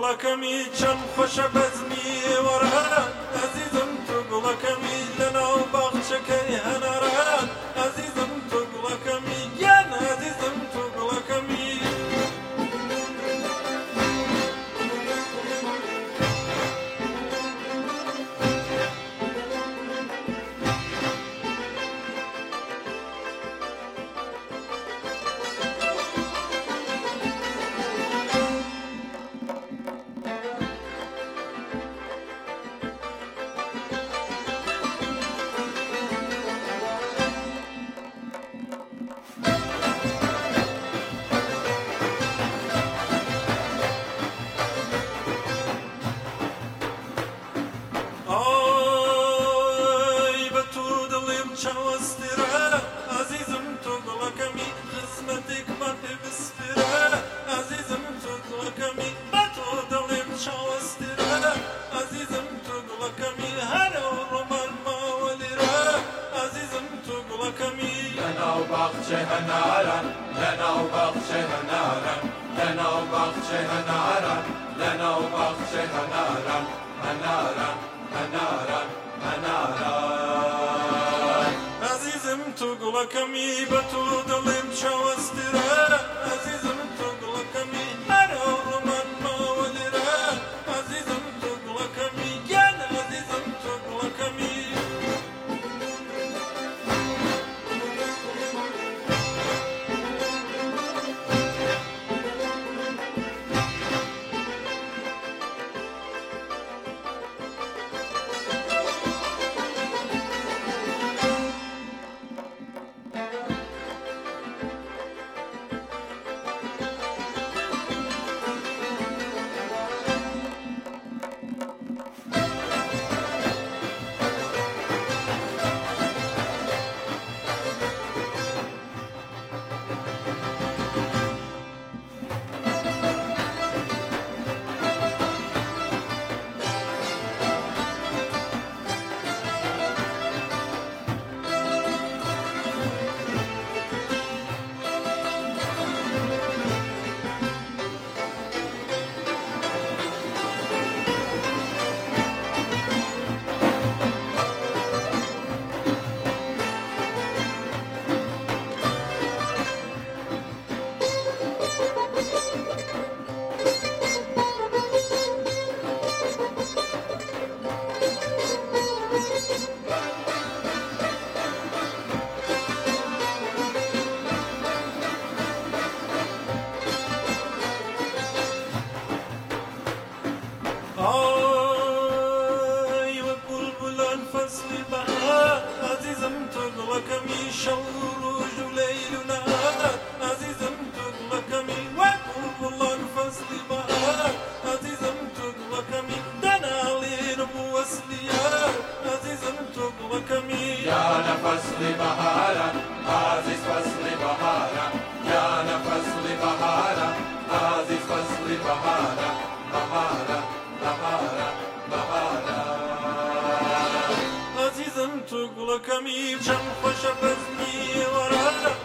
گوڵەکەمی چەند خۆشە بەزمی وەرهات ئەزیزم تۆ گوڵەکەمی لەناو باخچەکەی هەنارات ئەزیزم تۆ گوڵەکەمی گیان ئەزیزم تۆ گوڵەکەمی چاوەسترە ئازیزم تۆ گوڵەکەمی خزمەتێک بەێ بسپرە ئازیزم تۆ گوڵەکەمی بە تۆ دڵێم چاوەسترە ئازیزم تۆ گوڵەکەمی هەرە ڕۆمان ماوە لێرە ئازیزم تۆ گوڵەکەمی لەناو باخچە هەناران لەناو باخچە هەناران لەناو باخچە هەناران لەناو باخچە هەناران هەناران هەناران هەناران ئازیزم تۆ گوڵەکەمی بە تۆ دڵێم چاوەسترە ئازیزم تۆ گوڵەکەمی هەرە ڕۆمان ماوە لێرە ئازیزم تۆ گوڵەکەمی گیان ئازیزم تۆ گوڵەکەمی فصلی بهار عزیزم تو گوڵەکەمی شەو ڕۆژ و لەیل و نەهار عزیزم تو گوڵەکەمی وەکوو گوڵان فەسلی بەهار عزیزم تو گوڵەکەمی دەناڵێن بۆ وەسلی یار عزیزم تو گوڵەکەمی یانە فەسلی بەهارە عزیز فەسلی بەهارە یانە فەسلی بەهارە عزیز فەسلی بەهارە بەهارە بەهارە بەهارە عزیزم تو گوڵەکەمی چەند خۆشە بەزمی وەرە